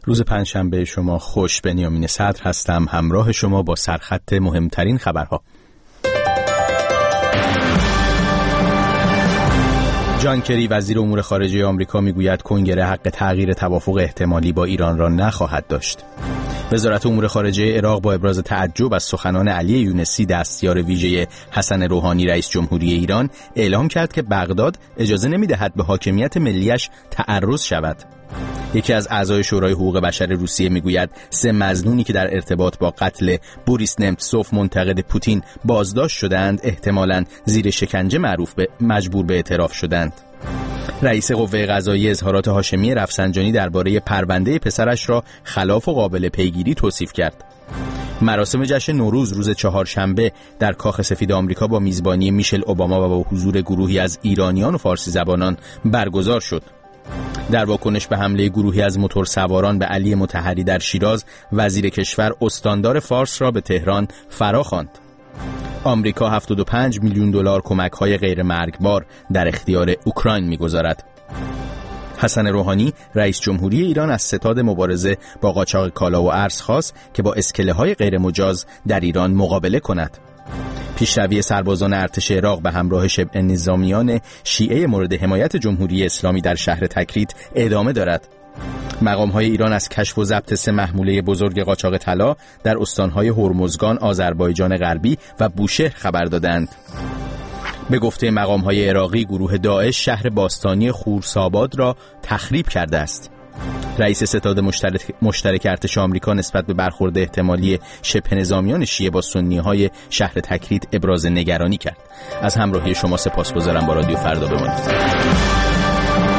روز پنجشنبه شما خوش. بنیامین صدر هستم، همراه شما با سرخط مهمترین خبرها. جان کری وزیر امور خارجه آمریکا میگوید کنگره حق تغییر توافق احتمالی با ایران را نخواهد داشت. وزارت امور خارجه عراق با ابراز تعجب از سخنان علی یونسی دستیار ویژه حسن روحانی رئیس جمهوری ایران اعلام کرد که بغداد اجازه نمی‌دهد به حاکمیت ملیش تعرض شود. یکی از اعضای شورای حقوق بشر روسیه میگوید 3 مظنونی که در ارتباط با قتل بوریس نمتسوف منتقد پوتین بازداشت شدند احتمالاً زیر شکنجه مجبور به اعتراف شدند. رئیس قوه قضاییه اظهارات هاشمی رفسنجانی درباره پرونده پسرش را خلاف و قابل پیگیری توصیف کرد. مراسم جشن نوروز روز چهارشنبه در کاخ سفید آمریکا با میزبانی میشل اوباما و با حضور گروهی از ایرانیان و فارسی زبانان برگزار شد. در واکنش به حمله گروهی از موتورسواران به علی مطهری در شیراز، وزیر کشور استاندار فارس را به تهران فراخواند. آمریکا 75 میلیون دلار کمک‌های غیر مرگبار در اختیار اوکراین می‌گذارد. حسن روحانی رئیس جمهوری ایران از ستاد مبارزه با قاچاق کالا و ارز خواست که با اسکله‌های غیر مجاز در ایران مقابله کند. پیشروی سربازان ارتش عراق به همراه شبه نظامیان شیعه مورد حمایت جمهوری اسلامی در شهر تکریت ادامه دارد. مقام‌های ایران از کشف و ضبط 3 محموله بزرگ قاچاق طلا در استان‌های هرمزگان، آذربایجان غربی و بوشهر خبر دادند. به گفته مقام‌های عراقی، گروه داعش شهر باستانی خورساباد را تخریب کرده است. رئیس ستاد مشترک ارتش آمریکا نسبت به برخورد احتمالی شبه نظامیان شیعه با سنی‌های شهر تکریت ابراز نگرانی کرد. از همراهی شما سپاسگزارم. با رادیو فردا بمانید.